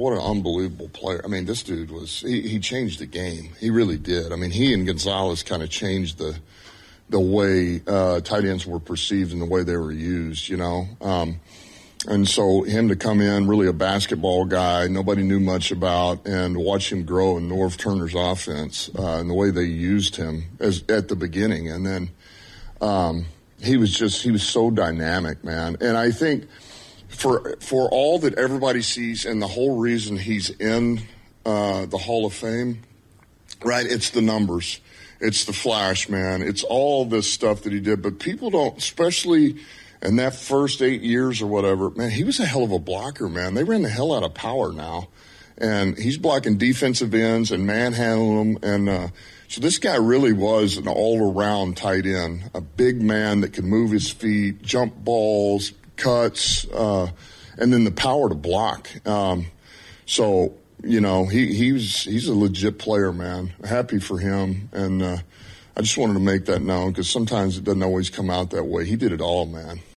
what an unbelievable player. I mean, this dude he changed the game. He really did. I mean, he and Gonzalez kind of changed the way tight ends were perceived and the way they were used, And so him to come in, really a basketball guy, nobody knew much about, and watch him grow in Norv Turner's offense and the way they used him at the beginning. And then he was so dynamic, man. And I think for all that everybody sees and the whole reason he's in the Hall of Fame, right, it's the numbers. It's the flash, man. It's all this stuff that he did. But people don't, especially in that first 8 years or whatever, man, he was a hell of a blocker, man. They ran the hell out of power now. And he's blocking defensive ends and manhandling them. And so this guy really was an all-around tight end, a big man that could move his feet, jump balls, cuts, and then the power to block. So, he's a legit player, man. Happy for him. And I just wanted to make that known because sometimes it doesn't always come out that way. He did it all, man.